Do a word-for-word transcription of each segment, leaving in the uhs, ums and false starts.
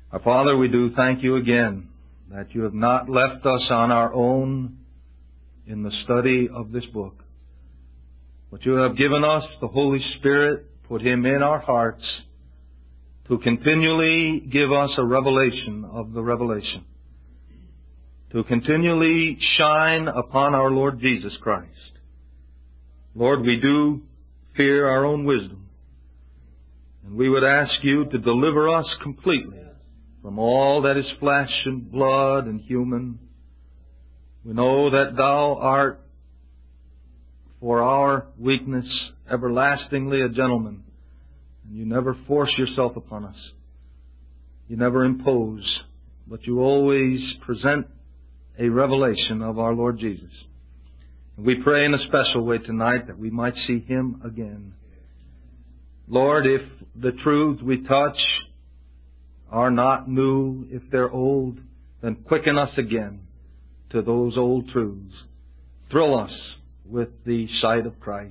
Our Father, we do thank You again that You have not left us on our own in the study of this book, but You have given us the Holy Spirit, put Him in our hearts to continually give us a revelation of the revelation, to continually shine upon our Lord Jesus Christ. Lord, we do fear our own wisdom, and we would ask You to deliver us completely from all that is flesh and blood and human. We know that Thou art, for our weakness, everlastingly a gentleman, and You never force Yourself upon us. You never impose, but You always present a revelation of our Lord Jesus. And we pray in a special way tonight that we might see Him again. Lord, if the truths we touch are not new, if they're old, then quicken us again to those old truths. Thrill us with the sight of Christ.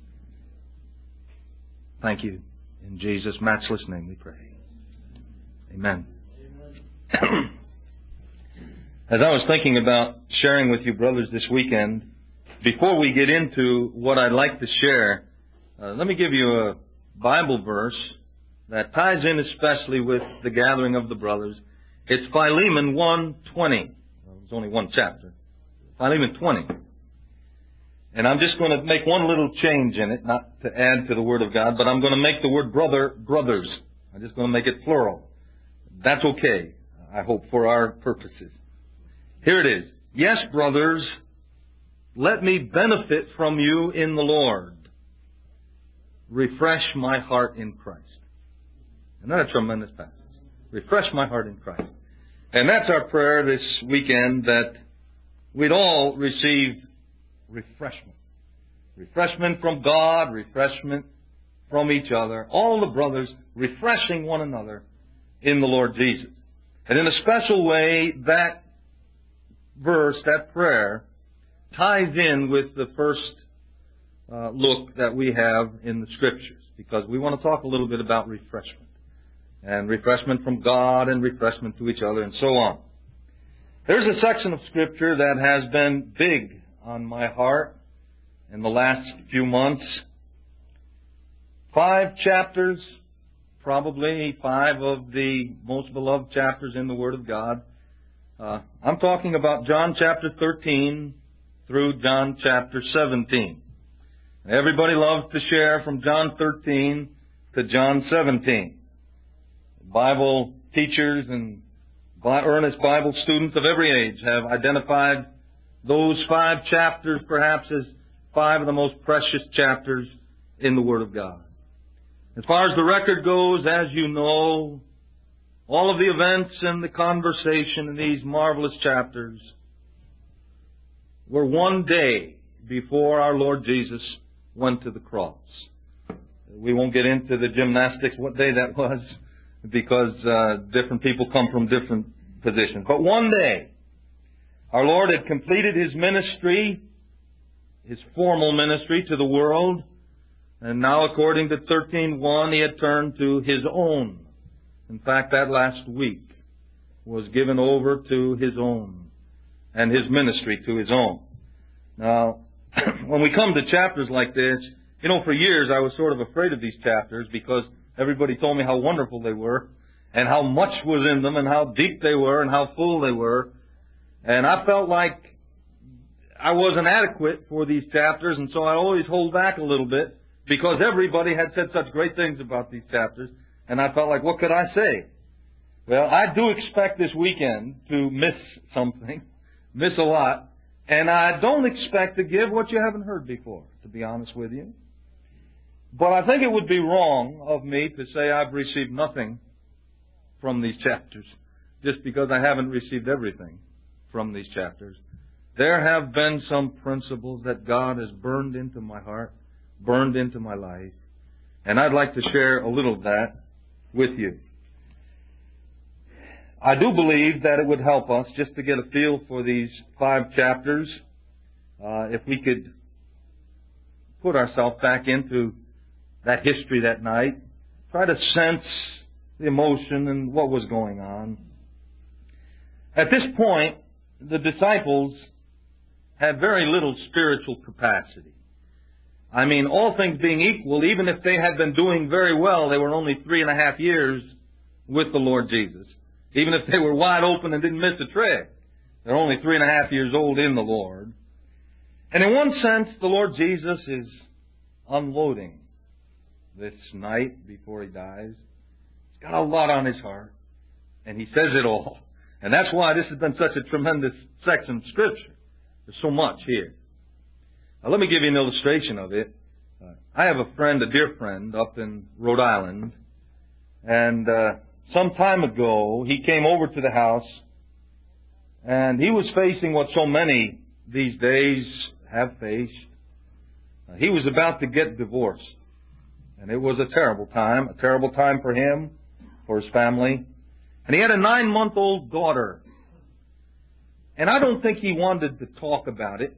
Thank You. In Jesus' matchless name we pray. Amen. Amen. As I was thinking about sharing with you, brothers, this weekend, before we get into what I'd like to share, uh, let me give you a Bible verse that ties in especially with the gathering of the brothers. It's Philemon one twenty. Well, there's only one chapter. Philemon twenty. And I'm just going to make one little change in it, not to add to the Word of God, but I'm going to make the word brother, brothers. I'm just going to make it plural. That's okay, I hope, for our purposes. Here it is. Yes, brothers, let me benefit from you in the Lord. Refresh my heart in Christ. And that's a tremendous passage. Refresh my heart in Christ. And that's our prayer this weekend, that we'd all receive refreshment. Refreshment from God, refreshment from each other. All the brothers refreshing one another in the Lord Jesus. And in a special way, that verse, that prayer, ties in with the first uh, look that we have in the Scriptures, because we want to talk a little bit about refreshment. And refreshment from God and refreshment to each other and so on. There's a section of Scripture that has been big on my heart in the last few months. Five chapters, probably five of the most beloved chapters in the Word of God. Uh, I'm talking about John chapter thirteen through John chapter seventeen. Everybody loves to share from John thirteen to John seventeen. Bible teachers and earnest Bible students of every age have identified those five chapters perhaps as five of the most precious chapters in the Word of God. As far as the record goes, as you know, all of the events and the conversation in these marvelous chapters were one day before our Lord Jesus went to the cross. We won't get into the gymnastics what day that was, because uh, different people come from different positions. But one day, our Lord had completed His ministry, His formal ministry to the world, and now according to thirteen one, He had turned to His own. In fact, that last week was given over to His own, and His ministry to His own. Now, when we come to chapters like this, you know, for years I was sort of afraid of these chapters because everybody told me how wonderful they were and how much was in them and how deep they were and how full they were. And I felt like I wasn't adequate for these chapters, and so I always hold back a little bit because everybody had said such great things about these chapters, and I felt like, what could I say? Well, I do expect this weekend to miss something, miss a lot, and I don't expect to give what you haven't heard before, to be honest with you. But I think it would be wrong of me to say I've received nothing from these chapters just because I haven't received everything from these chapters. There have been some principles that God has burned into my heart, burned into my life, and I'd like to share a little of that with you. I do believe that it would help us just to get a feel for these five chapters, uh, if we could put ourselves back into that history that night, try to sense the emotion and what was going on. At this point, the disciples had very little spiritual capacity. I mean, all things being equal, even if they had been doing very well, they were only three and a half years with the Lord Jesus. Even if they were wide open and didn't miss a trick, they're only three and a half years old in the Lord. And in one sense, the Lord Jesus is unloading this night before He dies. He's got a lot on His heart, and He says it all. And that's why this has been such a tremendous section of Scripture. There's so much here. Now, let me give you an illustration of it. Uh, I have a friend, a dear friend, up in Rhode Island, and uh, some time ago, he came over to the house, and he was facing what so many these days have faced. Uh, he was about to get divorced, and it was a terrible time, a terrible time for him, for his family. And he had a nine-month-old daughter. And I don't think he wanted to talk about it.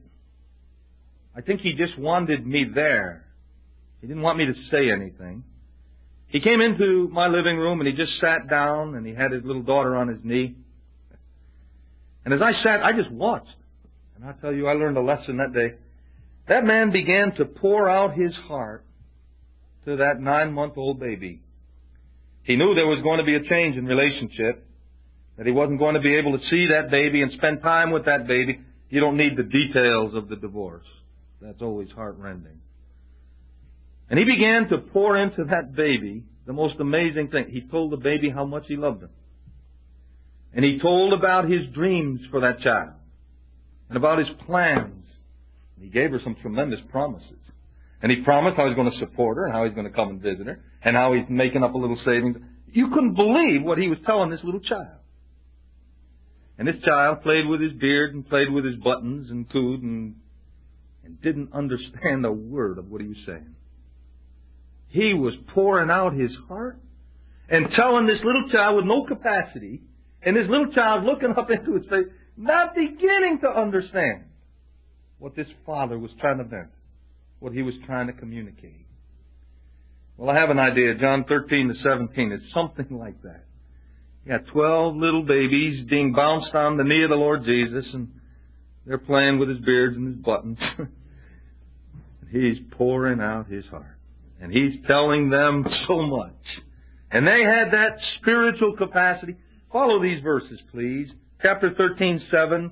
I think he just wanted me there. He didn't want me to say anything. He came into my living room and he just sat down and he had his little daughter on his knee. And as I sat, I just watched. And I tell you, I learned a lesson that day. That man began to pour out his heart to that nine-month-old baby. He knew there was going to be a change in relationship, that he wasn't going to be able to see that baby and spend time with that baby. You don't need the details of the divorce. That's always heart-rending. And he began to pour into that baby the most amazing thing. He told the baby how much he loved him. And he told about his dreams for that child and about his plans. And he gave her some tremendous promises. And he promised how he's going to support her and how he's going to come and visit her and how he's making up a little savings. You couldn't believe what he was telling this little child. And this child played with his beard and played with his buttons and cooed and, and didn't understand a word of what he was saying. He was pouring out his heart and telling this little child with no capacity, and this little child looking up into his face, not beginning to understand what this father was trying to vent, what he was trying to communicate. Well, I have an idea. John thirteen to seventeen is something like that. You got twelve little babies being bounced on the knee of the Lord Jesus, and they're playing with his beards and his buttons. He's pouring out his heart. And he's telling them so much. And they had that spiritual capacity. Follow these verses, please. Chapter thirteen, seven.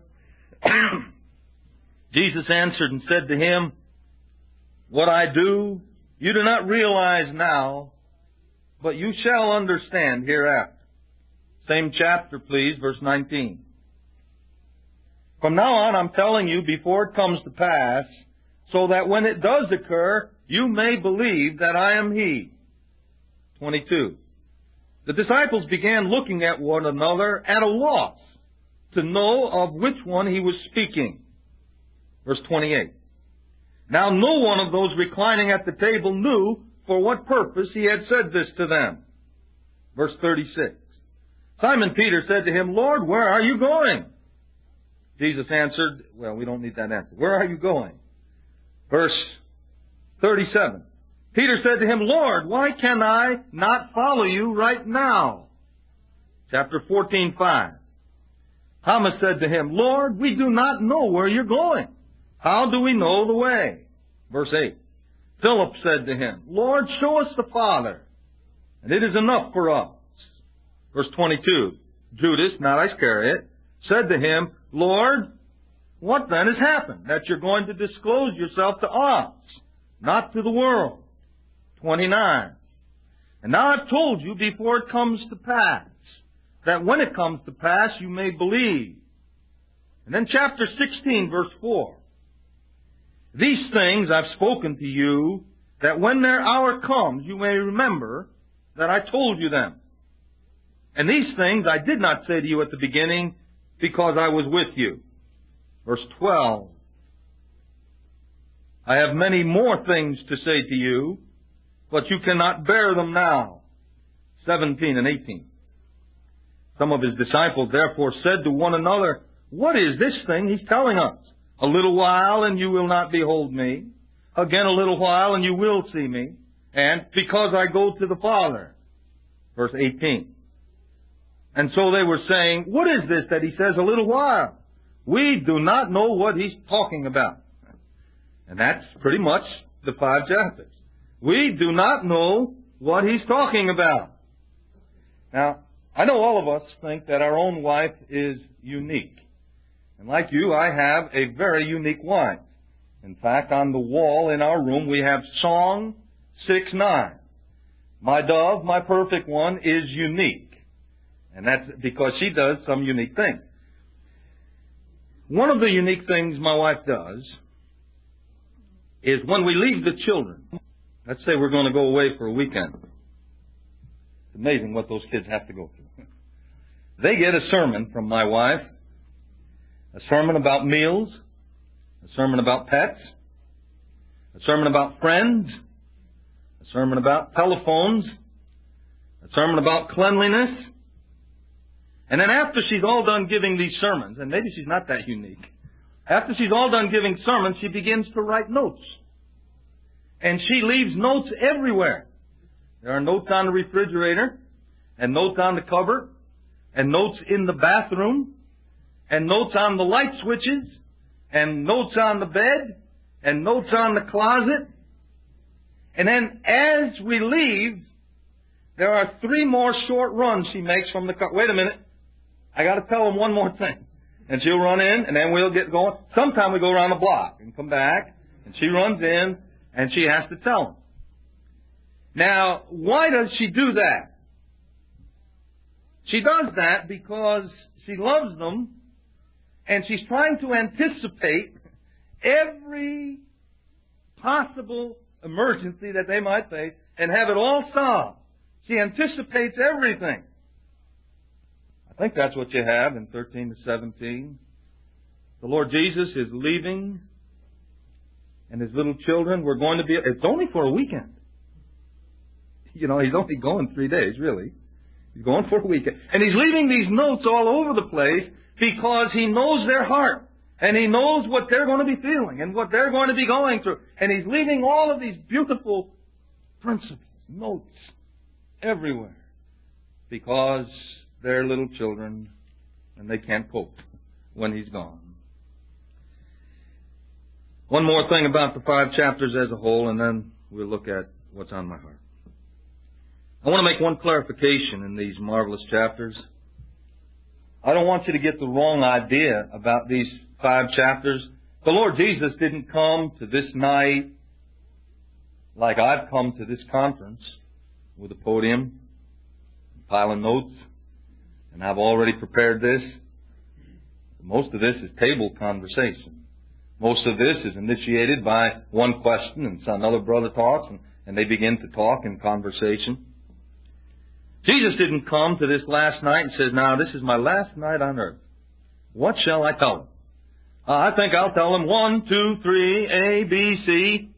Jesus answered and said to him, "What I do, you do not realize now, but you shall understand hereafter." Same chapter, please, verse nineteen. "From now on, I'm telling you before it comes to pass, so that when it does occur, you may believe that I am He." twenty-two. The disciples began looking at one another at a loss to know of which one He was speaking. Verse twenty-eight. Now no one of those reclining at the table knew for what purpose He had said this to them. Verse thirty-six. Simon Peter said to Him, "Lord, where are you going?" Jesus answered, well, we don't need that answer. "Where are you going?" Verse thirty-seven. Peter said to Him, "Lord, why can I not follow you right now?" Chapter fourteen, five. Thomas said to Him, "Lord, we do not know where you're going. How do we know the way?" Verse eight. Philip said to Him, "Lord, show us the Father, and it is enough for us." Verse twenty-two. Judas, not Iscariot, said to Him, "Lord, what then has happened that you're going to disclose yourself to us, not to the world?" twenty-nine. And now I've told you before it comes to pass, that when it comes to pass you may believe. And then chapter sixteen, verse four. These things I've spoken to you, that when their hour comes you may remember that I told you them. And these things I did not say to you at the beginning, because I was with you. Verse twelve. I have many more things to say to you, but you cannot bear them now. seventeen and eighteen. Some of His disciples therefore said to one another, "What is this thing He's telling us? A little while and you will not behold me. Again a little while and you will see me. And because I go to the Father." Verse eighteen. And so they were saying, what is this that he says a little while? We do not know what he's talking about. And that's pretty much the five chapters. We do not know what he's talking about. Now, I know all of us think that our own wife is unique. And like you, I have a very unique wife. In fact, on the wall in our room, we have Song six nine. My dove, my perfect one, is unique. And that's because she does some unique things. One of the unique things my wife does is when we leave the children, let's say we're going to go away for a weekend. It's amazing what those kids have to go through. They get a sermon from my wife, a sermon about meals, a sermon about pets, a sermon about friends, a sermon about telephones, a sermon about cleanliness. And then after she's all done giving these sermons, and maybe she's not that unique, after she's all done giving sermons, she begins to write notes. And she leaves notes everywhere. There are notes on the refrigerator, and notes on the cupboard, and notes in the bathroom, and notes on the light switches, and notes on the bed, and notes on the closet. And then as we leave, there are three more short runs she makes from the car. Wait a minute. I got to tell them one more thing. And she'll run in, and then we'll get going. Sometime we go around the block and come back, and she runs in, and she has to tell them. Now, why does she do that? She does that because she loves them, and she's trying to anticipate every possible emergency that they might face and have it all solved. She anticipates everything. I think that's what you have in thirteen to seventeen. The Lord Jesus is leaving, and His little children were going to be... It's only for a weekend. You know, He's only going three days, really. He's going for a weekend. And He's leaving these notes all over the place because He knows their heart. And He knows what they're going to be feeling and what they're going to be going through. And He's leaving all of these beautiful principles, notes, everywhere. Because they're little children and they can't cope when He's gone. One more thing about the five chapters as a whole, and then we'll look at what's on my heart. I want to make one clarification in these marvelous chapters. I don't want you to get the wrong idea about these five chapters. The Lord Jesus didn't come to this night like I've come to this conference with a podium, a pile of notes, and I've already prepared this. Most of this is table conversation. Most of this is initiated by one question, and another brother talks, and, and they begin to talk in conversation. Jesus didn't come to this last night and says, now this is my last night on earth. What shall I tell them? Uh, I think I'll tell them one, two, three, A, B, C.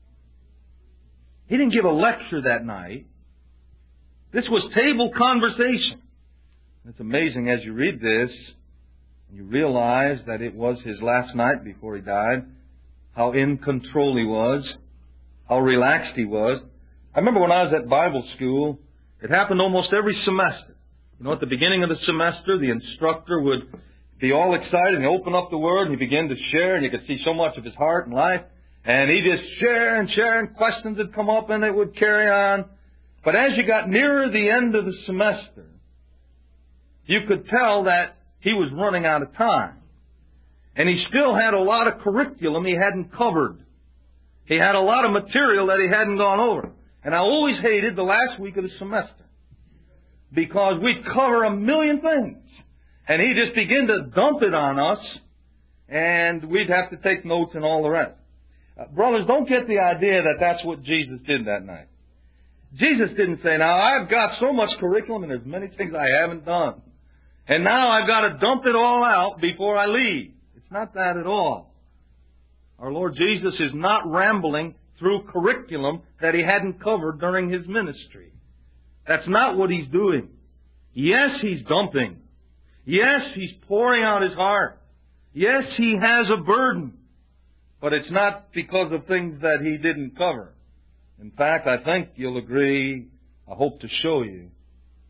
He didn't give a lecture that night. This was table conversation. It's amazing as you read this, you realize that it was His last night before He died, how in control He was, how relaxed He was. I remember when I was at Bible school, it happened almost every semester. You know, at the beginning of the semester, the instructor would be all excited and he'd open up the Word and he'd begin to share, and you could see so much of his heart and life. And he'd just share and share, and questions would come up and it would carry on. But as you got nearer the end of the semester, you could tell that he was running out of time. And he still had a lot of curriculum he hadn't covered. He had a lot of material that he hadn't gone over. And I always hated the last week of the semester, because we'd cover a million things. And he'd just begin to dump it on us, and we'd have to take notes and all the rest. Uh, brothers, don't get the idea that that's what Jesus did that night. Jesus didn't say, now I've got so much curriculum and there's many things I haven't done, and now I've got to dump it all out before I leave. It's not that at all. Our Lord Jesus is not rambling through curriculum that He hadn't covered during His ministry. That's not what He's doing. Yes, He's dumping. Yes, He's pouring out His heart. Yes, He has a burden. But it's not because of things that He didn't cover. In fact, I think you'll agree, I hope to show you,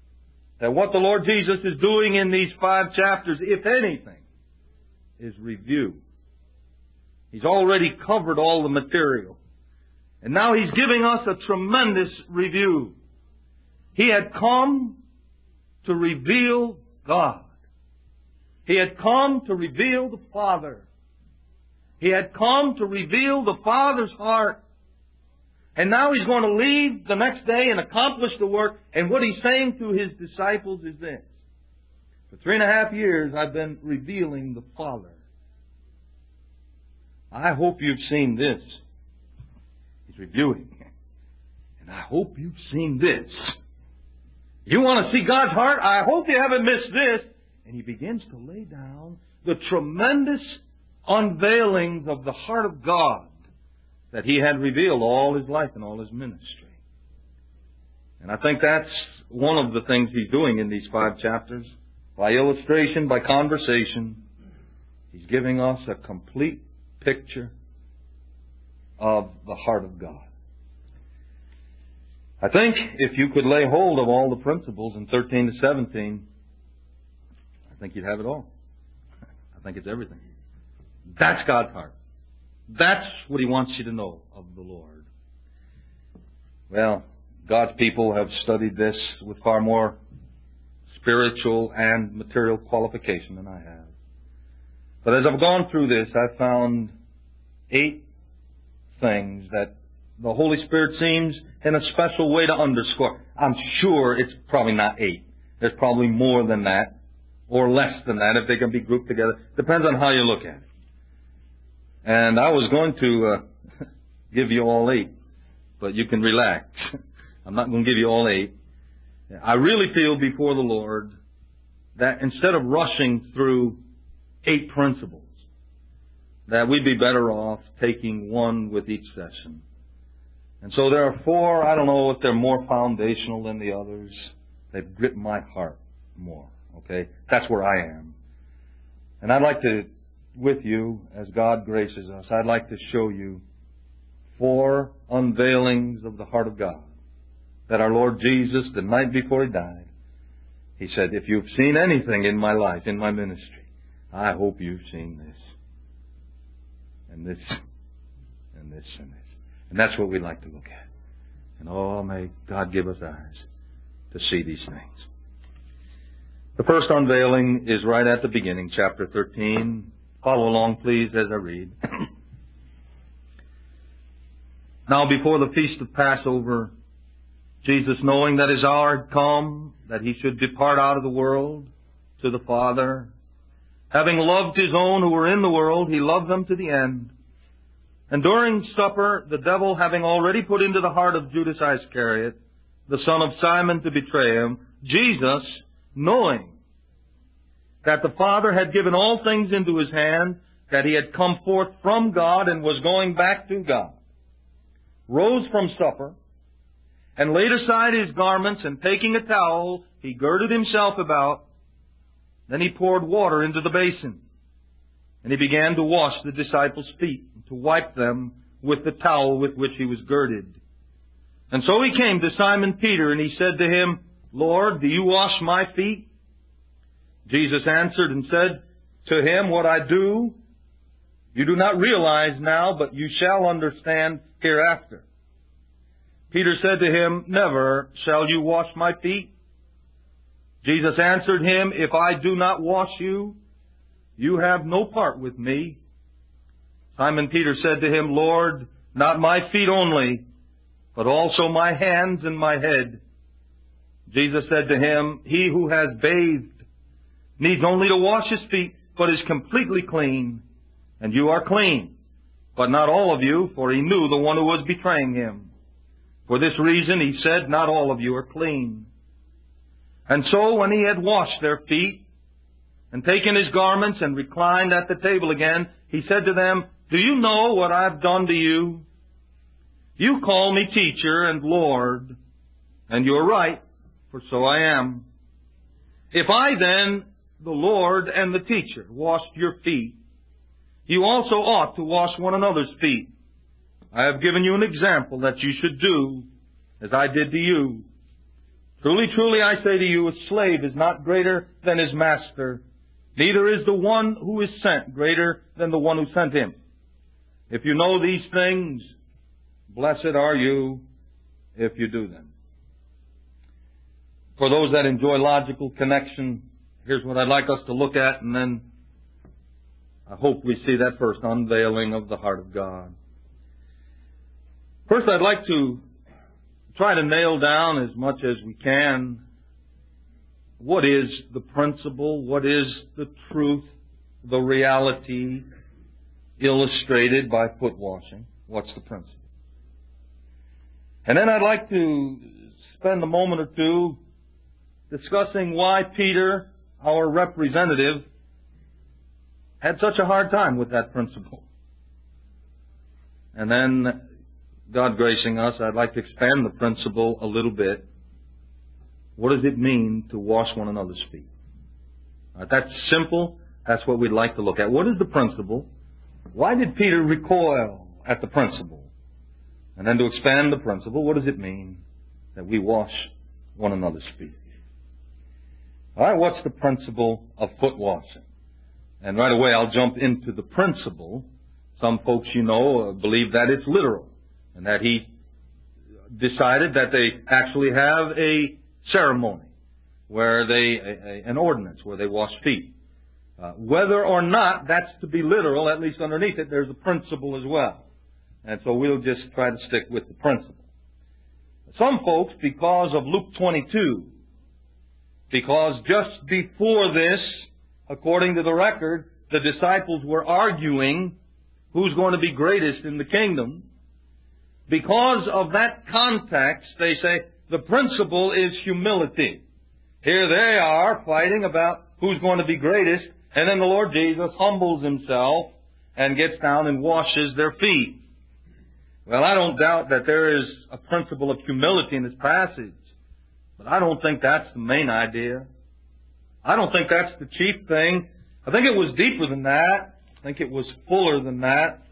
that what the Lord Jesus is doing in these five chapters, if anything, is review. He's already covered all the material. And now He's giving us a tremendous review. He had come to reveal God. He had come to reveal the Father. He had come to reveal the Father's heart. And now He's going to leave the next day and accomplish the work. And what He's saying to His disciples is this: for three and a half years I've been revealing the Father. I hope you've seen this. He's reviewing. And I hope you've seen this. You want to see God's heart? I hope you haven't missed this. And He begins to lay down the tremendous unveilings of the heart of God that He had revealed all His life and all His ministry. And I think that's one of the things He's doing in these five chapters. By illustration, by conversation, He's giving us a complete picture of the heart of God. I think if you could lay hold of all the principles in thirteen to seventeen, I think you'd have it all. I think it's everything. That's God's heart. That's what He wants you to know of the Lord. Well, God's people have studied this with far more spiritual and material qualification than I have. But as I've gone through this, I've found eight things that the Holy Spirit seems in a special way to underscore. I'm sure it's probably not eight. There's probably more than that, or less than that, if they can be grouped together. Depends on how you look at it. And I was going to uh, give you all eight, but you can relax. I'm not going to give you all eight. I really feel before the Lord that instead of rushing through eight principles, that we'd be better off taking one with each session. And so there are four. I don't know if they're more foundational than the others. They've gripped my heart more. Okay? That's where I am. And I'd like to, with you, as God graces us, I'd like to show you four unveilings of the heart of God that our Lord Jesus, the night before He died, He said, if you've seen anything in my life, in my ministry, I hope you've seen this. And this, and this, and this. And that's what we'd like to look at. And oh, may God give us eyes to see these things. The first unveiling is right at the beginning, chapter thirteen. Follow along, please, as I read. Now, before the feast of Passover, Jesus, knowing that His hour had come, that He should depart out of the world to the Father, having loved His own who were in the world, He loved them to the end. And during supper, the devil, having already put into the heart of Judas Iscariot, the son of Simon, to betray Him, Jesus, knowing that the Father had given all things into His hand, that He had come forth from God and was going back to God, rose from supper, and laid aside His garments, and taking a towel, He girded Himself about. Then He poured water into the basin, and He began to wash the disciples' feet, and to wipe them with the towel with which He was girded. And so He came to Simon Peter, and He said to him, Lord, do you wash my feet? Jesus answered and said to him, what I do, you do not realize now, but you shall understand hereafter. Peter said to Him, never shall you wash my feet. Jesus answered him, if I do not wash you, you have no part with me. Simon Peter said to Him, Lord, not my feet only, but also my hands and my head. Jesus said to him, he who has bathed needs only to wash his feet, but is completely clean. And you are clean, but not all of you, for He knew the one who was betraying Him. For this reason He said, not all of you are clean. And so when He had washed their feet, and taken His garments, and reclined at the table again, He said to them, do you know what I have done to you? You call me teacher and Lord, and you are right, for so I am. If I then, the Lord and the teacher, washed your feet, you also ought to wash one another's feet. I have given you an example that you should do as I did to you. Truly, truly, I say to you, a slave is not greater than his master. Neither is the one who is sent greater than the one who sent him. If you know these things, blessed are you if you do them. For those that enjoy logical connection, here's what I'd like us to look at, and then I hope we see that first unveiling of the heart of God. First, I'd like to try to nail down as much as we can what is the principle, what is the truth, the reality illustrated by foot washing. What's the principle? And then I'd like to spend a moment or two discussing why Peter, our representative, had such a hard time with that principle. And then, God gracing us, I'd like to expand the principle a little bit. What does it mean to wash one another's feet? Right, that's simple. That's what we'd like to look at. What is the principle? Why did Peter recoil at the principle? And then to expand the principle, what does it mean that we wash one another's feet? All right, what's the principle of foot washing? And right away I'll jump into the principle. Some folks, you know, believe that it's literal, and that he decided that they actually have a ceremony where they, a, a, an ordinance where they wash feet. Uh, whether or not that's to be literal, at least underneath it, there's a principle as well. And so we'll just try to stick with the principle. Some folks, because of Luke twenty-two, because just before this, according to the record, the disciples were arguing who's going to be greatest in the kingdom. Because of that context, they say the principle is humility. Here they are fighting about who's going to be greatest, and then the Lord Jesus humbles himself and gets down and washes their feet. Well, I don't doubt that there is a principle of humility in this passage, but I don't think that's the main idea. I don't think that's the chief thing. I think it was deeper than that. I think it was fuller than that.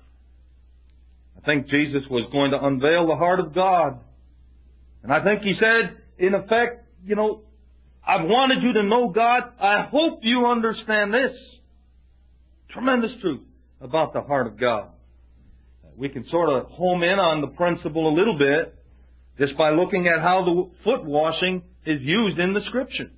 I think Jesus was going to unveil the heart of God. And I think he said, in effect, you know, I've wanted you to know God. I hope you understand this. Tremendous truth about the heart of God. We can sort of home in on the principle a little bit just by looking at how the foot washing is used in the Scriptures.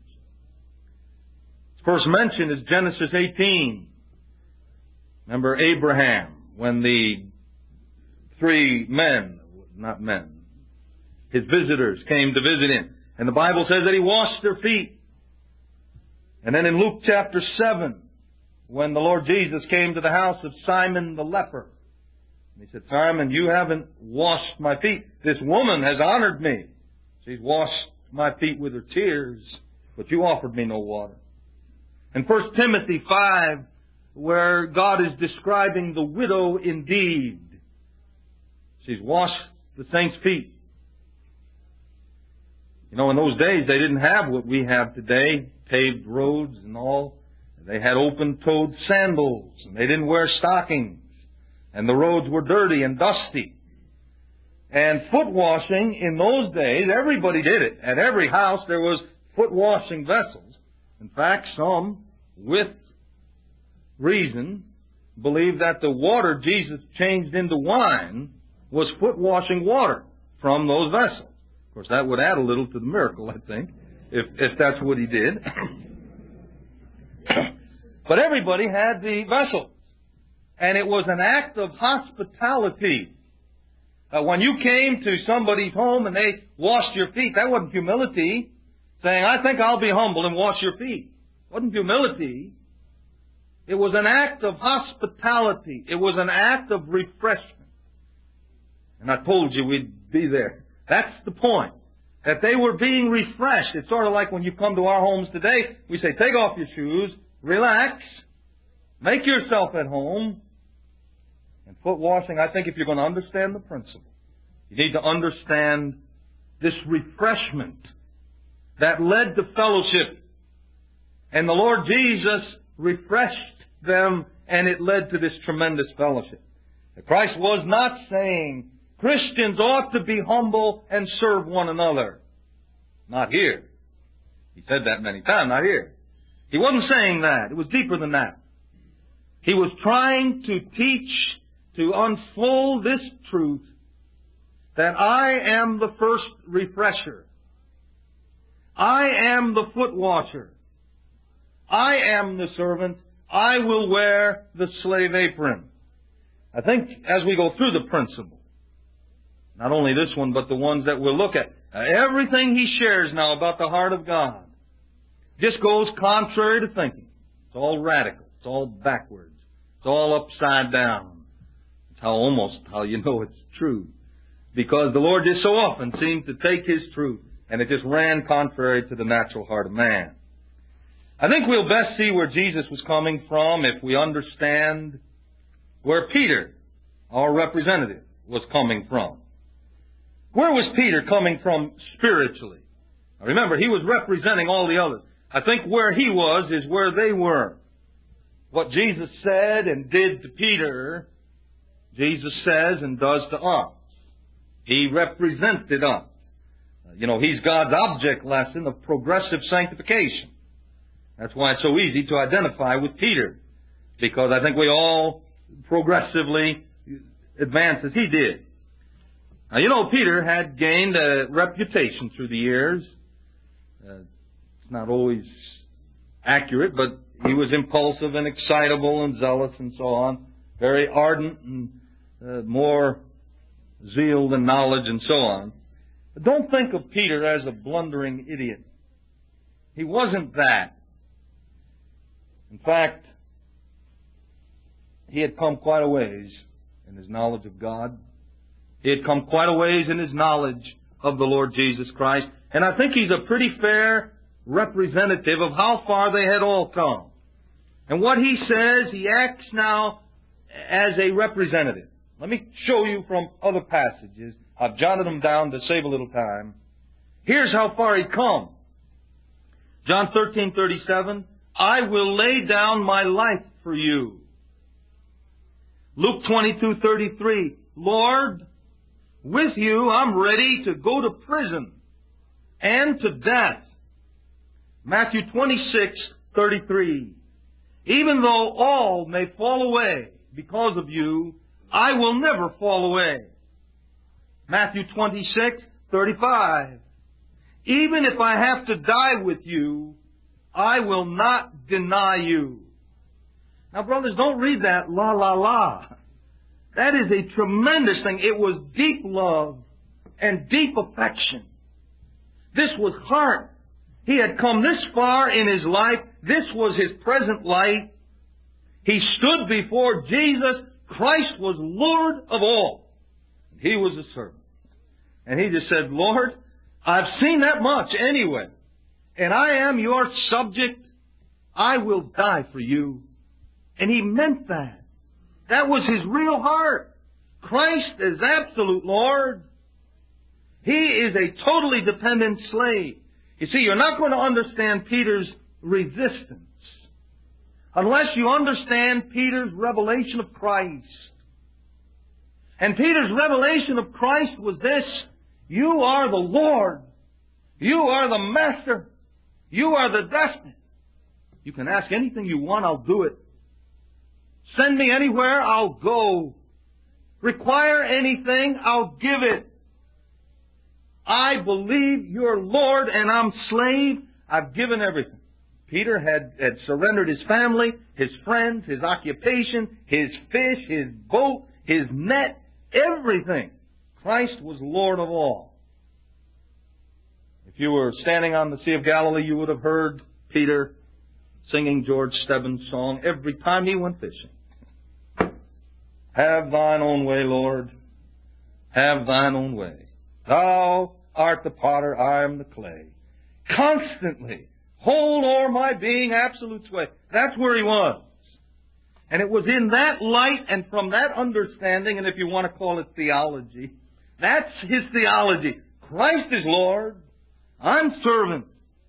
First mention is Genesis eighteen. Remember Abraham, when the three men, not men, his visitors came to visit him. And the Bible says that he washed their feet. And then in Luke chapter seven, when the Lord Jesus came to the house of Simon the leper, he said, Simon, you haven't washed my feet. This woman has honored me. She's washed my feet with her tears, but you offered me no water. In First Timothy five, where God is describing the widow indeed, she's washed the saints' feet. You know, in those days, they didn't have what we have today, paved roads and all. They had open-toed sandals, and they didn't wear stockings, and the roads were dirty and dusty. And foot washing in those days, everybody did it. At every house, there was foot washing vessels. In fact, some, with reason, believe that the water Jesus changed into wine was foot washing water from those vessels. Of course, that would add a little to the miracle, I think, if, if that's what he did. But everybody had the vessels. And it was an act of hospitality. Uh, when you came to somebody's home and they washed your feet, that wasn't humility. Saying, I think I'll be humble and wash your feet. It wasn't humility. It was an act of hospitality. It was an act of refreshment. And I told you we'd be there. That's the point. That they were being refreshed. It's sort of like when you come to our homes today, we say, take off your shoes, relax, make yourself at home. And foot washing, I think if you're going to understand the principle, you need to understand this refreshment that led to fellowship. And the Lord Jesus refreshed them, and it led to this tremendous fellowship. Christ was not saying Christians ought to be humble and serve one another. Not here. He said that many times, not here. He wasn't saying that. It was deeper than that. He was trying to teach, to unfold this truth, that I am the first refresher. I am the foot washer. I am the servant. I will wear the slave apron. I think as we go through the principle, not only this one, but the ones that we'll look at, uh, everything he shares now about the heart of God just goes contrary to thinking. It's all radical. It's all backwards. It's all upside down. It's how almost how you know it's true. Because the Lord just so often seemed to take His truth and it just ran contrary to the natural heart of man. I think we'll best see where Jesus was coming from if we understand where Peter, our representative, was coming from. Where was Peter coming from spiritually? Now remember, he was representing all the others. I think where he was is where they were. What Jesus said and did to Peter, Jesus says and does to us. He represented us. You know, he's God's object lesson of progressive sanctification. That's why it's so easy to identify with Peter, because I think we all progressively advance as he did. Now, you know, Peter had gained a reputation through the years. Uh, it's not always accurate, but he was impulsive and excitable and zealous and so on, very ardent and uh, more zeal than knowledge and so on. But don't think of Peter as a blundering idiot. He wasn't that. In fact, he had come quite a ways in his knowledge of God. He had come quite a ways in his knowledge of the Lord Jesus Christ. And I think he's a pretty fair representative of how far they had all come. And what he says, he acts now as a representative. Let me show you from other passages. I've jotted them down to save a little time. Here's how far he'd come. John thirteen thirty-seven, I will lay down my life for you. Luke twenty-two thirty-three, Lord, with you I'm ready to go to prison and to death. Matthew twenty-six thirty-three, even though all may fall away because of you, I will never fall away. Matthew twenty-six thirty-five, even if I have to die with you, I will not deny you. Now, brothers, don't read that la, la, la. That is a tremendous thing. It was deep love and deep affection. This was heart. He had come this far in his life. This was his present life. He stood before Jesus. Christ was Lord of all. He was a servant. And he just said, Lord, I've seen that much anyway. And I am your subject. I will die for you. And he meant that. That was his real heart. Christ is absolute Lord. He is a totally dependent slave. You see, you're not going to understand Peter's resistance unless you understand Peter's revelation of Christ. And Peter's revelation of Christ was this: you are the Lord. You are the Master. You are the destiny. You can ask anything you want, I'll do it. Send me anywhere, I'll go. Require anything, I'll give it. I believe you're Lord and I'm slave. I've given everything. Peter had, had surrendered his family, his friends, his occupation, his fish, his boat, his net, everything. Christ was Lord of all. If you were standing on the Sea of Galilee, you would have heard Peter singing George Stebbins' song every time he went fishing. Have thine own way, Lord. Have thine own way. Thou art the potter, I am the clay. Constantly hold o'er my being absolute sway. That's where he was. And it was in that light and from that understanding, and if you want to call it theology, that's his theology. Christ is Lord. I'm servant.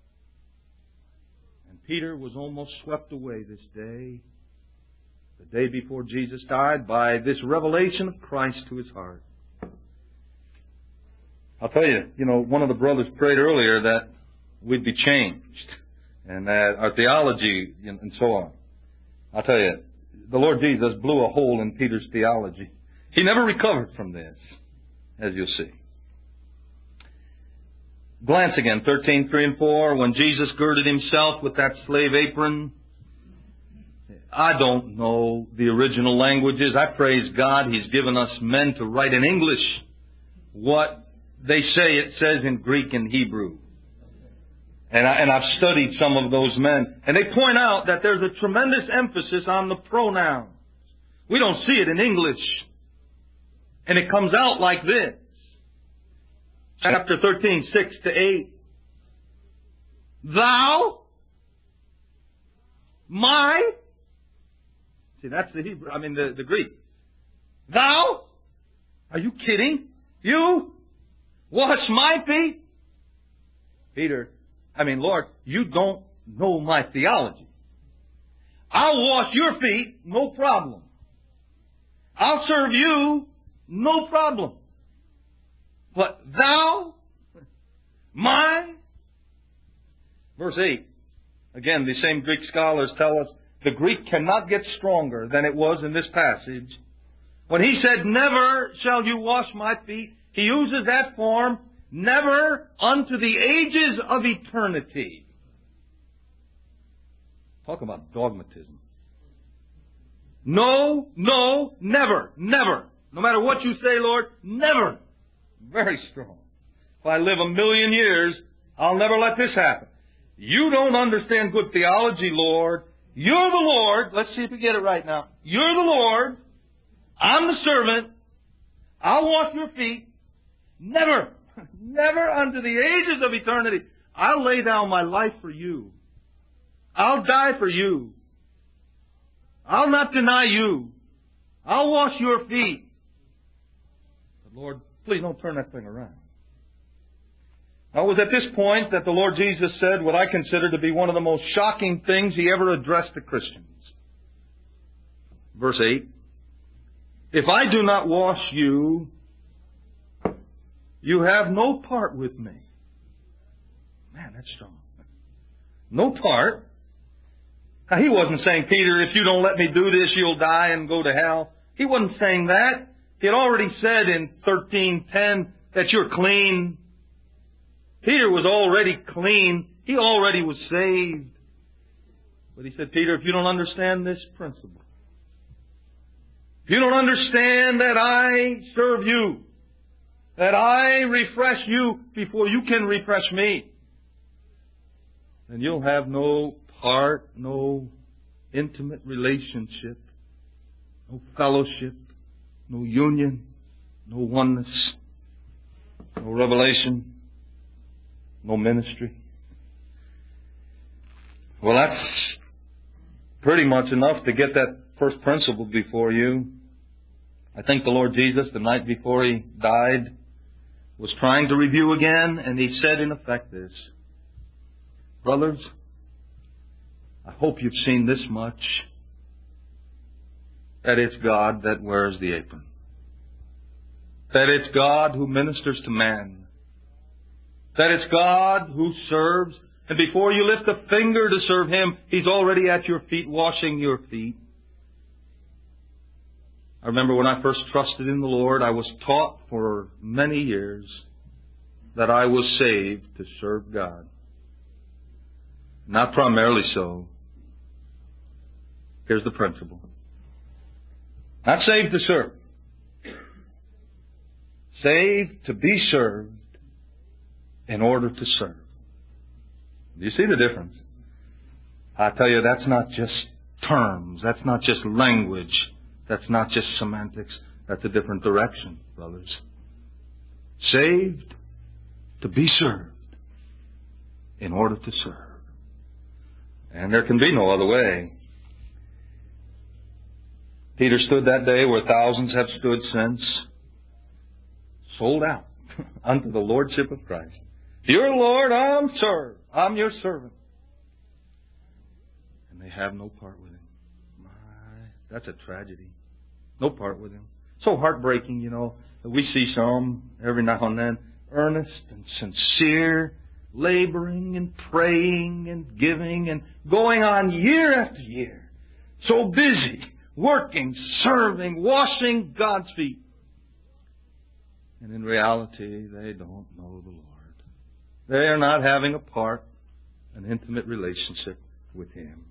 And Peter was almost swept away this day, the day before Jesus died, by this revelation of Christ to his heart. I'll tell you, you know, one of the brothers prayed earlier that we'd be changed and that our theology and so on. I'll tell you, the Lord Jesus blew a hole in Peter's theology. He never recovered from this, as you'll see. Glance again, thirteen, three and four. When Jesus girded himself with that slave apron, I don't know the original languages. I praise God He's given us men to write in English what they say it says in Greek and Hebrew. And, I, and I've studied some of those men. And they point out that there's a tremendous emphasis on the pronouns. We don't see it in English. And it comes out like this. Chapter thirteen, six to eight. Thou, my, see that's the Hebrew, I mean the, the Greek. Thou, are you kidding? You wash my feet? Peter, I mean Lord, you don't know my theology. I'll wash your feet, no problem. I'll serve you, no problem. But thou, my, verse eight. Again, the same Greek scholars tell us the Greek cannot get stronger than it was in this passage. When he said, never shall you wash my feet, he uses that form, never unto the ages of eternity. Talk about dogmatism. No, no, never, never. No matter what you say, Lord, never. Very strong. If I live a million years, I'll never let this happen. You don't understand good theology, Lord. You're the Lord. Let's see if we get it right now. You're the Lord. I'm the servant. I'll wash your feet. Never, never unto the ages of eternity. I'll lay down my life for you. I'll die for you. I'll not deny you. I'll wash your feet. But Lord, please don't turn that thing around. Now, it was at this point that the Lord Jesus said what I consider to be one of the most shocking things He ever addressed to Christians. Verse eight. If I do not wash you, you have no part with me. Man, that's strong. No part. Now, He wasn't saying, Peter, if you don't let me do this, you'll die and go to hell. He wasn't saying that. He had already said in thirteen ten that you're clean. Peter was already clean. He already was saved. But he said, Peter, if you don't understand this principle, if you don't understand that I serve you, that I refresh you before you can refresh me, then you'll have no part, no intimate relationship, no fellowship, no union, no oneness, no revelation, no ministry. Well, that's pretty much enough to get that first principle before you. I think the Lord Jesus, the night before He died, was trying to review again, and He said in effect this, brothers, I hope you've seen this much, that it's God that wears the apron. That it's God who ministers to man. That it's God who serves. And before you lift a finger to serve Him, He's already at your feet, washing your feet. I remember when I first trusted in the Lord, I was taught for many years that I was saved to serve God. Not primarily so. Here's the principle. Not saved to serve. Saved to be served in order to serve. Do you see the difference? I tell you, that's not just terms. That's not just language. That's not just semantics. That's a different direction, brothers. Saved to be served in order to serve. And there can be no other way. Peter stood that day where thousands have stood since, sold out unto the Lordship of Christ. You're Lord, I'm served. I'm your servant. And they have no part with Him. My, that's a tragedy. No part with Him. So heartbreaking, you know. We see some every now and then. earnest and sincere, laboring and praying and giving and going on year after year. So busy, working, serving, washing God's feet. And in reality, they don't know the Lord. They are not having a part, an intimate relationship with Him.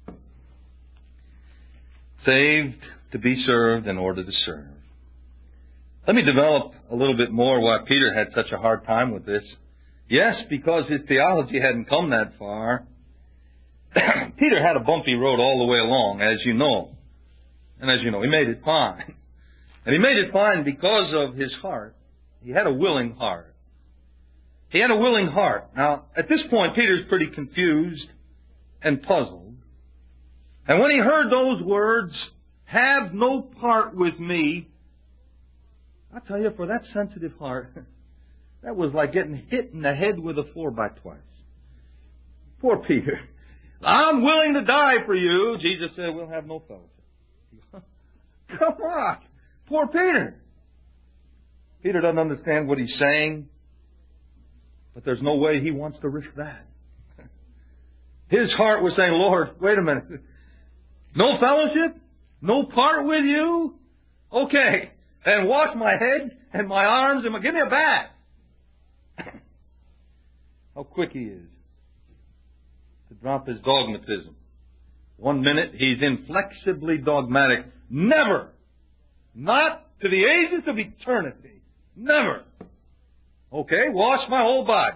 Saved to be served in order to serve. Let me develop a little bit more why Peter had such a hard time with this. Yes, because his theology hadn't come that far. Peter had a bumpy road all the way along, as you know. And as you know, he made it fine. And he made it fine because of his heart. He had a willing heart. He had a willing heart. Now, at this point, Peter's pretty confused and puzzled. And when he heard those words, "Have no part with me," I tell you, for that sensitive heart, that was like getting hit in the head with a four by twice. Poor Peter. "I'm willing to die for you." Jesus said, "We'll have no fellowship." Come on. Poor Peter. Peter doesn't understand what he's saying, but there's no way he wants to risk that. His heart was saying, "Lord, wait a minute. No fellowship? No part with you? Okay. And wash my head and my arms and my, give me a bath." How quick he is to drop his dogmatism. One minute he's inflexibly dogmatic. Never. Not to the ages of eternity. Never. Okay, wash my whole body.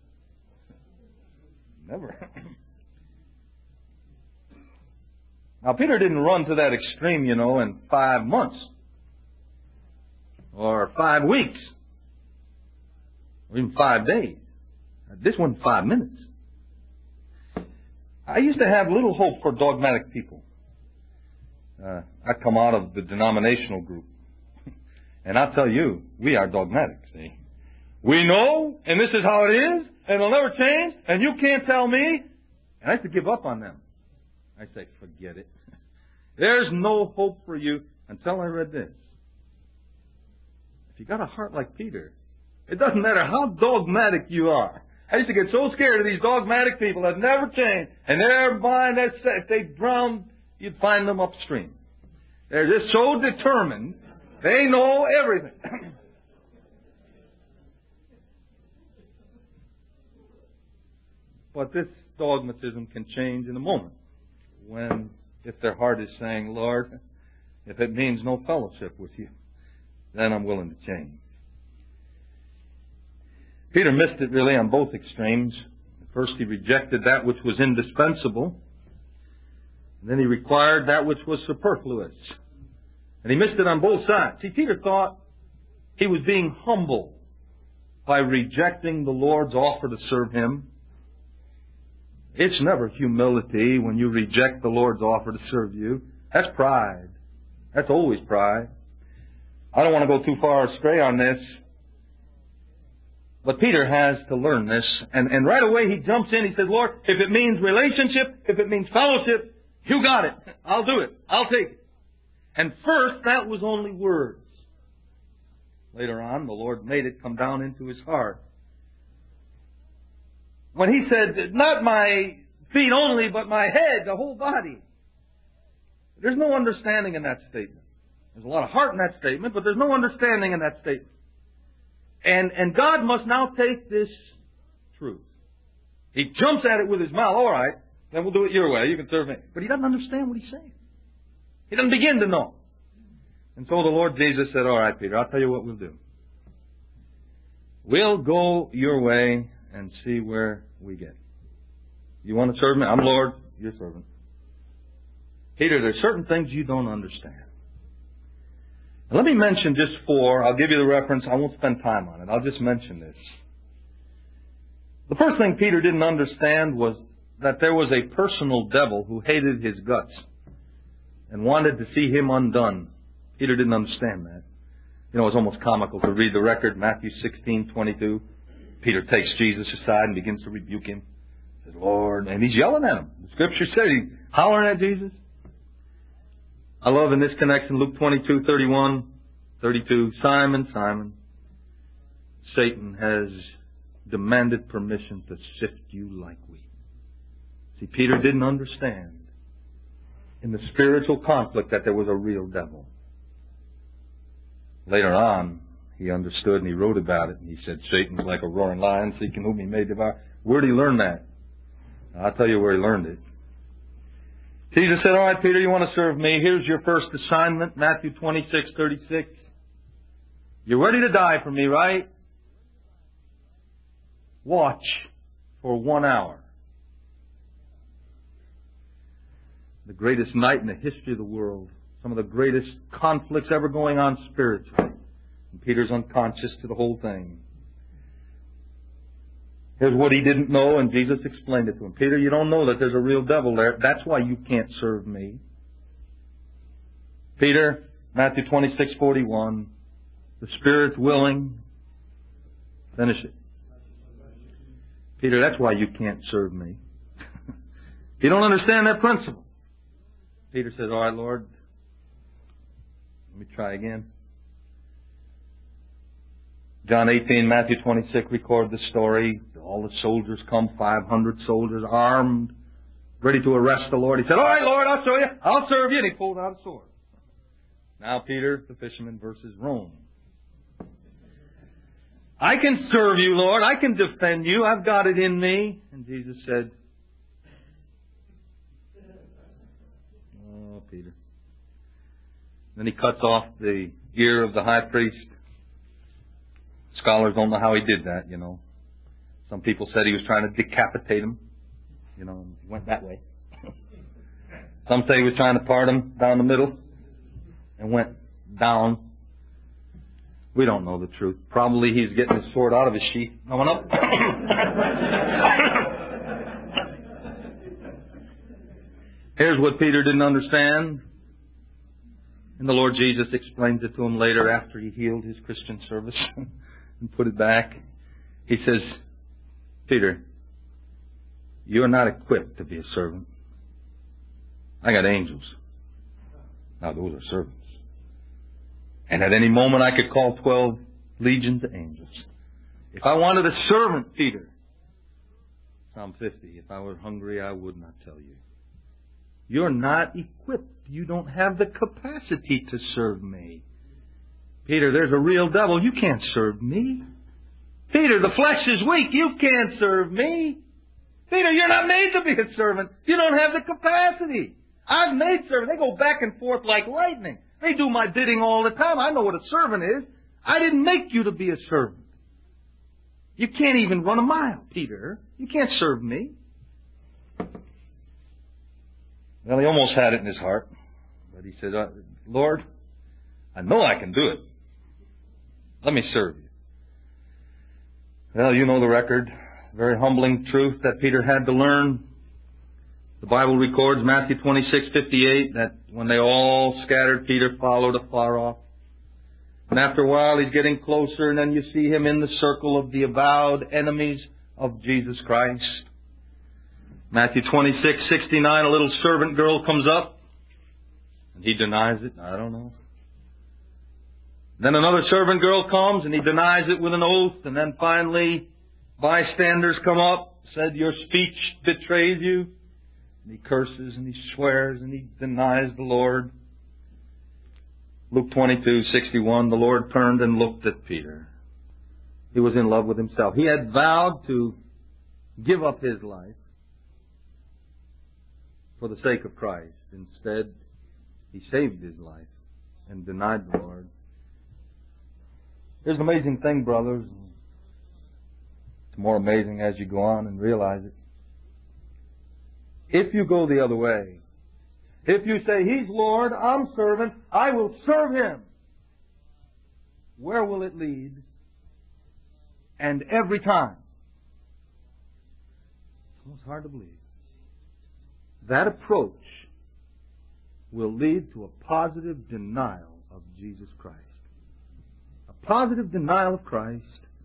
Never. Now, Peter didn't run to that extreme, you know, in five months. Or five weeks. Or even five days. This wasn't five minutes. I used to have little hope for dogmatic people. Uh, I come out of the denominational group. And I'll tell you, we are dogmatic, see. We know, and this is how it is, and it'll never change, and you can't tell me. And I used to give up on them. I say, forget it. There's no hope for you until I read this. If you got a heart like Peter, it doesn't matter how dogmatic you are. I used to get so scared of these dogmatic people that never change, and their mind, that's, if they drowned, you'd find them upstream. They're just so determined, they know everything. But this dogmatism can change in a moment. When, if their heart is saying, "Lord, if it means no fellowship with you, then I'm willing to change." Peter missed it really on both extremes. First, he rejected that which was indispensable. And then he required that which was superfluous. And he missed it on both sides. See, Peter thought he was being humble by rejecting the Lord's offer to serve Him. It's never humility when you reject the Lord's offer to serve you. That's pride. That's always pride. I don't want to go too far astray on this. But Peter has to learn this. And, and right away he jumps in. He says, "Lord, if it means relationship, if it means fellowship, you got it. I'll do it. I'll take it." And first, that was only words. Later on, the Lord made it come down into his heart. When he said, "Not my feet only, but my head, the whole body." There's no understanding in that statement. There's a lot of heart in that statement, but there's no understanding in that statement. And, and God must now take this truth. He jumps at it with his mouth. "All right, then we'll do it your way. You can serve me." But he doesn't understand what he's saying. He doesn't begin to know. And so the Lord Jesus said, "All right, Peter, I'll tell you what we'll do. We'll go your way and see where we get. You want to serve me? I'm Lord, you're servant. Peter, there's certain things you don't understand. Now, let me mention just four. I'll give you the reference. I won't spend time on it. I'll just mention this. The first thing Peter didn't understand was that there was a personal devil who hated his guts and wanted to see him undone. Peter didn't understand that. You know, it's almost comical to read the record, Matthew sixteen twenty-two. Peter takes Jesus aside and begins to rebuke him. He says, "Lord," and he's yelling at him. The Scripture says he's hollering at Jesus. I love in this connection Luke twenty-two thirty-one, thirty-two. "Simon, Simon, Satan has demanded permission to sift you like wheat. See, Peter didn't understand in the spiritual conflict that there was a real devil. Later on, he understood and he wrote about it, and he said, Satan's like a roaring lion seeking whom he may devour. Where did he learn that? I'll tell you where he learned it. Jesus said, all right, Peter, you want to serve me? Here's your first assignment, Matthew twenty-six thirty-six. You're ready to die for me, right? Watch for one hour. The greatest night in the history of the world. Some of the greatest conflicts ever going on spiritually. And Peter's unconscious to the whole thing. Here's what he didn't know, and Jesus explained it to him. Peter, you don't know that there's a real devil there. That's why you can't serve me. Peter, Matthew twenty-six forty-one. The Spirit's willing. Finish it. Peter, that's why you can't serve me. You don't understand that principle. Peter says, all right, Lord, let me try again. John eighteen, Matthew twenty-six record the story. All the soldiers come, five hundred soldiers armed, ready to arrest the Lord. He said, all right, Lord, I'll show you. I'll serve you. And he pulled out a sword. Now Peter, the fisherman versus Rome. I can serve you, Lord. I can defend you. I've got it in me. And Jesus said, oh, Peter. Then he cuts off the ear of the high priest. Scholars don't know how he did that, you know. Some people said he was trying to decapitate him. You know, he went that way. Some say he was trying to part him down the middle and went down. We don't know the truth. Probably he's getting his sword out of his sheath. Going up. Here's what Peter didn't understand. And the Lord Jesus explains it to him later after he healed his Christian service and put it back. He says, Peter, you're not equipped to be a servant. I got angels. Now those are servants. And at any moment I could call twelve legions of angels. If I wanted a servant, Peter, Psalm fifty, if I were hungry, I would not tell you. You're not equipped. You don't have the capacity to serve me. Peter, there's a real devil. You can't serve me. Peter, the flesh is weak. You can't serve me. Peter, you're not made to be a servant. You don't have the capacity. I've made servants. They go back and forth like lightning. They do my bidding all the time. I know what a servant is. I didn't make you to be a servant. You can't even run a mile, Peter. You can't serve me. Well, he almost had it in his heart. But he said, uh, Lord, I know I can do it. Let me serve you. Well, you know the record. Very humbling truth that Peter had to learn. The Bible records, Matthew twenty-six fifty-eight, that when they all scattered, Peter followed afar off. And after a while, he's getting closer, and then you see him in the circle of the avowed enemies of Jesus Christ. Matthew twenty-six sixty-nine, a little servant girl comes up, and he denies it. I don't know. Then another servant girl comes, and he denies it with an oath. And then finally, bystanders come up, said, your speech betrays you. And he curses, and he swears, and he denies the Lord. Luke twenty-two sixty-one, the Lord turned and looked at Peter. He was in love with himself. He had vowed to give up his life for the sake of Christ. Instead, he saved his life and denied the Lord. There's an amazing thing, brothers. It's more amazing as you go on and realize it. If you go the other way, if you say, He's Lord, I'm servant, I will serve Him, where will it lead? And every time. It's almost hard to believe. That approach will lead to a positive denial of Jesus Christ. A positive denial of Christ.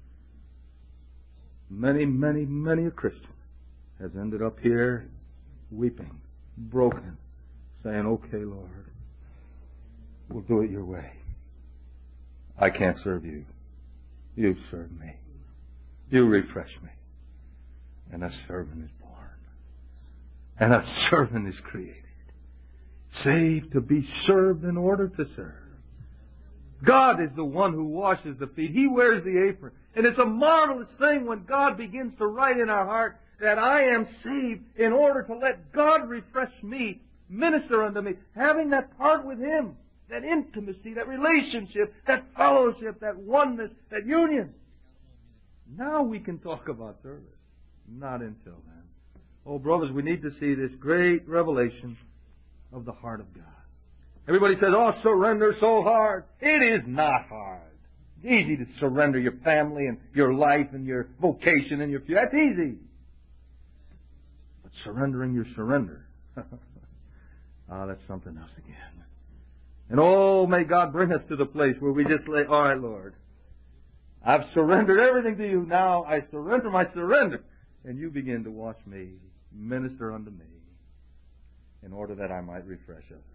Many, many, many a Christian has ended up here weeping, broken, saying, okay, Lord, we'll do it your way. I can't serve you. You serve me. You refresh me. And a servant is born. And a servant is created. Saved to be served in order to serve. God is the one who washes the feet. He wears the apron. And it's a marvelous thing when God begins to write in our heart that I am saved in order to let God refresh me, minister unto me, having that part with Him, that intimacy, that relationship, that fellowship, that oneness, that union. Now we can talk about service. Not until then. Oh, brothers, we need to see this great revelation of the heart of God. Everybody says, oh, surrender so hard. It is not hard. It's easy to surrender your family and your life and your vocation and your future. That's easy. But surrendering your surrender, ah, that's something else again. And oh, may God bring us to the place where we just say, all right, Lord, I've surrendered everything to you. Now I surrender my surrender. And you begin to wash me, minister unto me, in order that I might refresh others.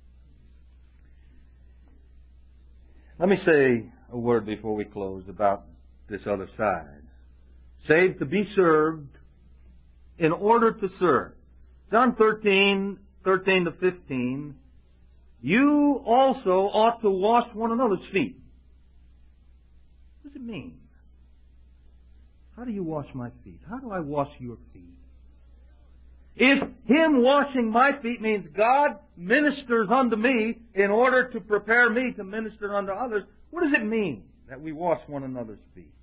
Let me say a word before we close about this other side. Saved to be served in order to serve. John thirteen, thirteen to fifteen, you also ought to wash one another's feet. What does it mean? How do you wash my feet? How do I wash your feet? If Him washing my feet means God ministers unto me in order to prepare me to minister unto others, what does it mean that we wash one another's feet?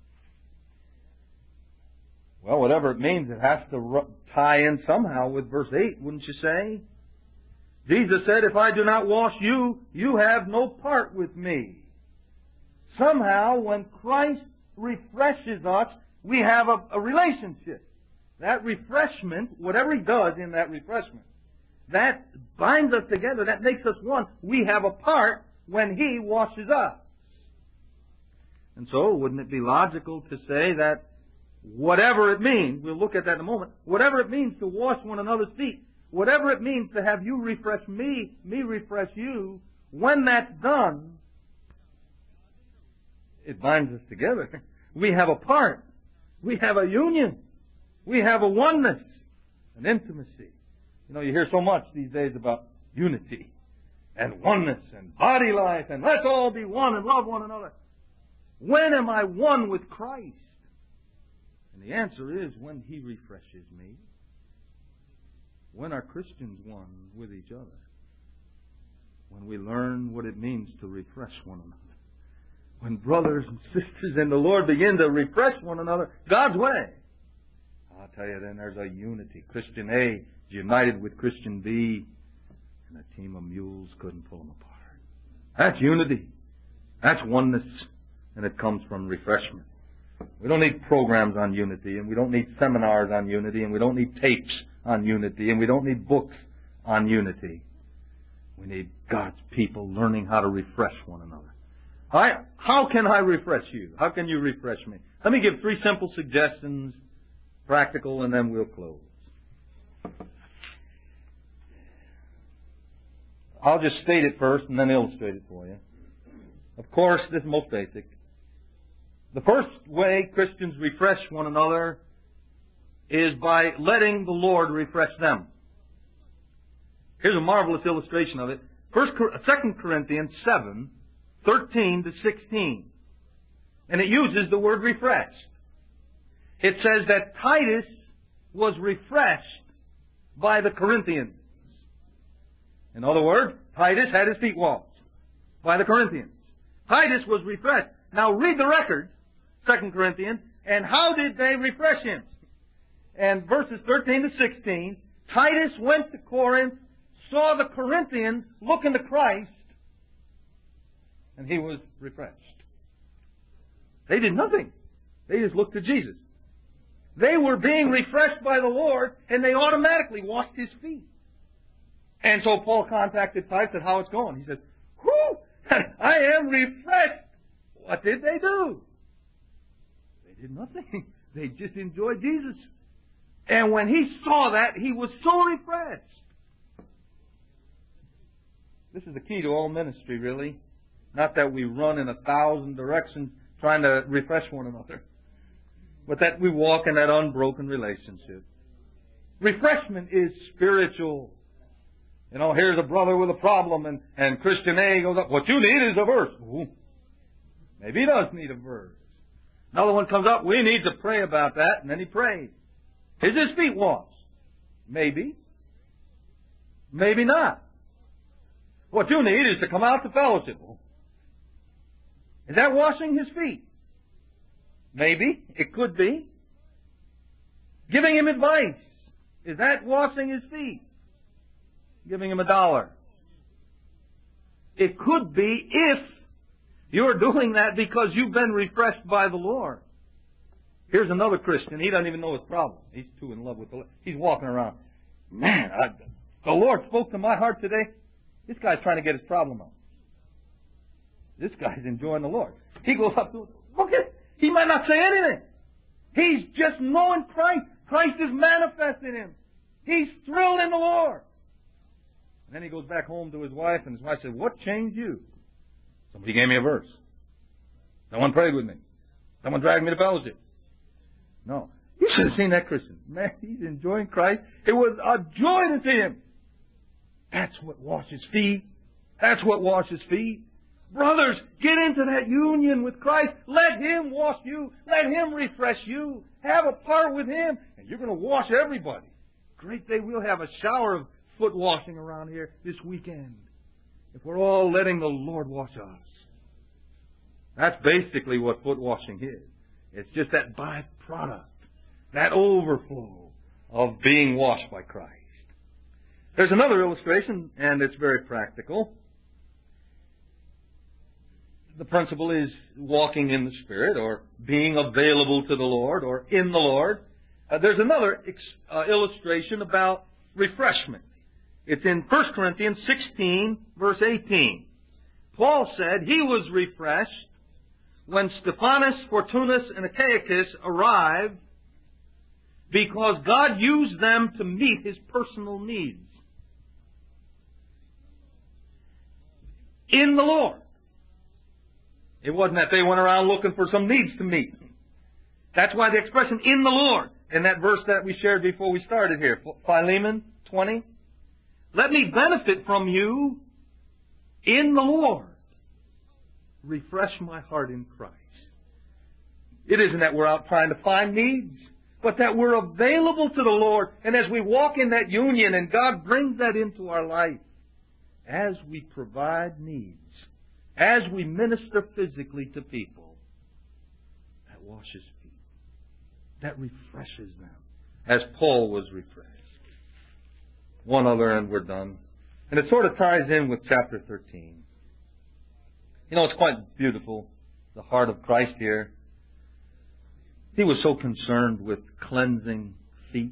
Well, whatever it means, it has to tie in somehow with verse eight, wouldn't you say? Jesus said, if I do not wash you, you have no part with me. Somehow, when Christ refreshes us, we have a, a relationship. That refreshment, whatever He does in that refreshment, that binds us together, that makes us one. We have a part when He washes us. And so, wouldn't it be logical to say that whatever it means, we'll look at that in a moment, whatever it means to wash one another's feet, whatever it means to have you refresh me, me refresh you, when that's done, it binds us together. We have a part. We have a union. We have a oneness, an intimacy. You know, you hear so much these days about unity and oneness and body life and let's all be one and love one another. When am I one with Christ? And the answer is when He refreshes me. When are Christians one with each other? When we learn what it means to refresh one another. When brothers and sisters in the Lord begin to refresh one another God's way. I'll tell you, then there's a unity. Christian A is united with Christian B, and a team of mules couldn't pull them apart. That's unity. That's oneness, and it comes from refreshment. We don't need programs on unity, and we don't need seminars on unity, and we don't need tapes on unity, and we don't need books on unity. We need God's people learning how to refresh one another. I, how can I refresh you? How can you refresh me? Let me give three simple suggestions, practical, and then we'll close. I'll just state it first and then illustrate it for you. Of course, this is most basic. The first way Christians refresh one another is by letting the Lord refresh them. Here's a marvelous illustration of it. First, Second Corinthians seven, thirteen to sixteen. And it uses the word refreshed. It says that Titus was refreshed by the Corinthians. In other words, Titus had his feet washed by the Corinthians. Titus was refreshed. Now read the record, Second Corinthians, and how did they refresh him? And verses thirteen to sixteen, Titus went to Corinth, saw the Corinthians looking to Christ, and he was refreshed. They did nothing. They just looked to Jesus. They were being refreshed by the Lord, and they automatically washed his feet. And so Paul contacted Titus and said, how it's going. He said, whew, I am refreshed. What did they do? They did nothing. They just enjoyed Jesus. And when he saw that, he was so refreshed. This is the key to all ministry, really. Not that we run in a thousand directions trying to refresh one another, but that we walk in that unbroken relationship. Refreshment is spiritual. You know, here's a brother with a problem, and, and Christian A goes up, what you need is a verse. Ooh, maybe he does need a verse. Another one comes up, we need to pray about that, and then he prays. Is his feet washed? Maybe. Maybe not. What you need is to come out to fellowship. Is that washing his feet? Maybe. It could be. Giving him advice. Is that washing his feet? Giving him a dollar. It could be if you're doing that because you've been refreshed by the Lord. Here's another Christian. He doesn't even know his problem. He's too in love with the Lord. He's walking around. Man, I, the Lord spoke to my heart today. This guy's trying to get his problem out. This guy's enjoying the Lord. He goes up to him. Look at, he might not say anything. He's just knowing Christ. Christ is manifest in him. He's thrilled in the Lord. And then he goes back home to his wife, and his wife said, what changed you? Somebody gave me a verse. Someone prayed with me. Someone dragged me to fellowship. No. You should have seen that Christian. Man, he's enjoying Christ. It was a joy to see him. That's what washes feet. That's what washes feet. Brothers, get into that union with Christ. Let Him wash you. Let Him refresh you. Have a part with Him, and you're going to wash everybody. Great day, we'll have a shower of foot washing around here this weekend if we're all letting the Lord wash us. That's basically what foot washing is. It's just that byproduct, that overflow of being washed by Christ. There's another illustration, and it's very practical. The principle is walking in the Spirit, or being available to the Lord, or in the Lord. Uh, there's another ex- uh, illustration about refreshment. It's in First Corinthians sixteen, verse eighteen. Paul said he was refreshed when Stephanas, Fortunus, and Achaicus arrived because God used them to meet his personal needs. In the Lord. It wasn't that they went around looking for some needs to meet. That's why the expression, in the Lord, in that verse that we shared before we started here, Philemon twenty. Let me benefit from you in the Lord. Refresh my heart in Christ. It isn't that we're out trying to find needs, but that we're available to the Lord. And as we walk in that union and God brings that into our life, as we provide needs, as we minister physically to people, that washes feet. That refreshes them, as Paul was refreshed. One other and we're done. And it sort of ties in with chapter thirteen. You know, it's quite beautiful, the heart of Christ here. He was so concerned with cleansing feet.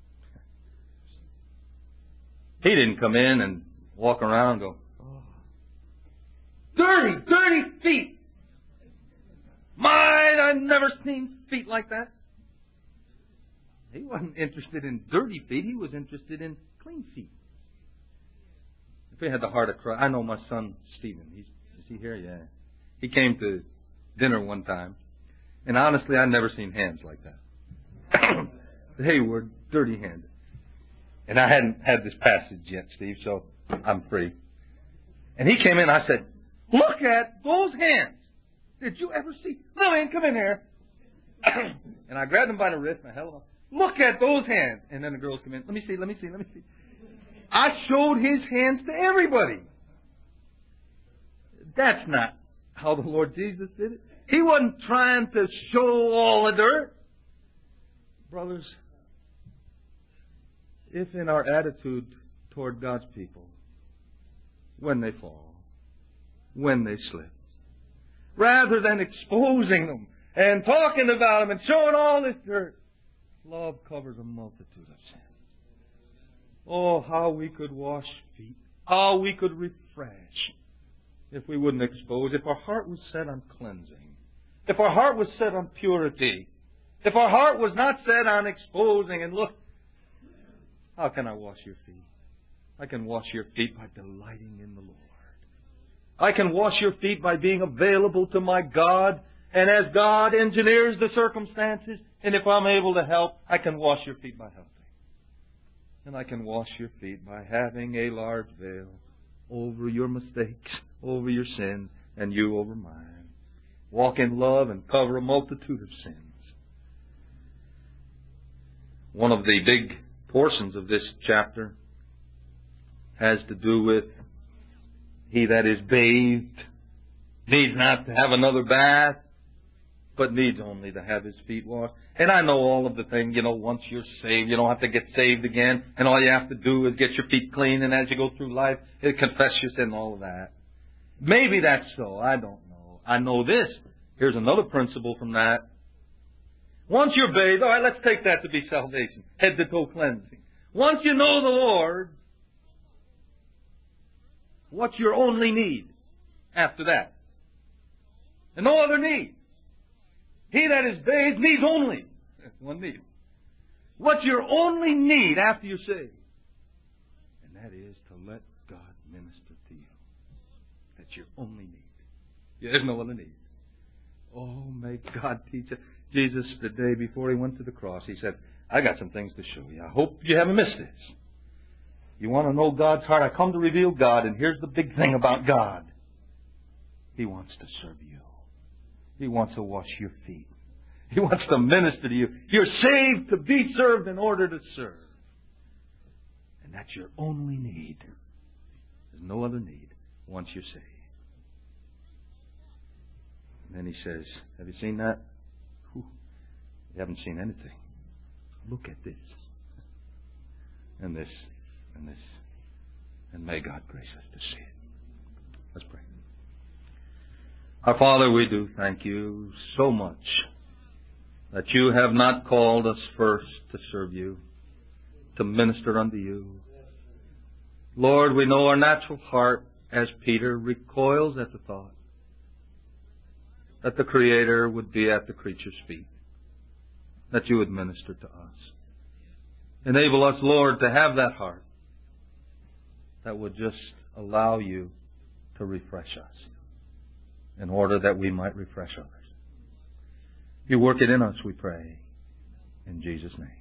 He didn't come in and walk around and go, oh, dirty, dirty feet. Mine, I've never seen feet like that. He wasn't interested in dirty feet. He was interested in clean feet. If he had the heart of Christ, I know my son Stephen. He's is he here? Yeah. He came to dinner one time, and honestly, I've never seen hands like that. They were dirty-handed, and I hadn't had this passage yet, Steve. So I'm free. And he came in. I said, "Look at those hands. Did you ever see Lillian? Come in here." And I grabbed him by the wrist and I held him up. Look at those hands. And then the girls come in. Let me see, let me see, let me see. I showed his hands to everybody. That's not how the Lord Jesus did it. He wasn't trying to show all the dirt. Brothers, if in our attitude toward God's people, when they fall, when they slip, rather than exposing them and talking about them and showing all this dirt, love covers a multitude of sins. Oh, how we could wash feet. How we could refresh if we wouldn't expose. If our heart was set on cleansing. If our heart was set on purity. If our heart was not set on exposing. And look, how can I wash your feet? I can wash your feet by delighting in the Lord. I can wash your feet by being available to my God And as God engineers the circumstances, and if I'm able to help, I can wash your feet by helping. And I can wash your feet by having a large veil over your mistakes, over your sins, and you over mine. Walk in love and cover a multitude of sins. One of the big portions of this chapter has to do with he that is bathed needs not to have another bath, but needs only to have his feet washed. And I know all of the things, you know, once you're saved, you don't have to get saved again, and all you have to do is get your feet clean, and as you go through life, you confess your sin and all of that. Maybe that's so. I don't know. I know this. Here's another principle from that. Once you're bathed, all right, let's take that to be salvation, head to toe cleansing. Once you know the Lord, what's your only need after that? And no other need. He that is bathed needs only. That's one need. What's your only need after you're saved? And that is to let God minister to you. That's your only need. There's no other need. Oh, may God teach us. Jesus, the day before He went to the cross, He said, I got some things to show you. I hope you haven't missed this. You want to know God's heart? I come to reveal God, and here's the big thing about God. He wants to serve you. He wants to wash your feet. He wants to minister to you. You're saved to be served in order to serve. And that's your only need. There's no other need once you're saved. And then He says, have you seen that? Whew, you haven't seen anything. Look at this. And this. And this. And may God grace us to see it. Let's pray. Our Father, we do thank You so much that You have not called us first to serve You, to minister unto You. Lord, we know our natural heart, as Peter, recoils at the thought that the Creator would be at the creature's feet, that You would minister to us. Enable us, Lord, to have that heart that would just allow You to refresh us in order that we might refresh others. You work it in us, we pray, in Jesus' name.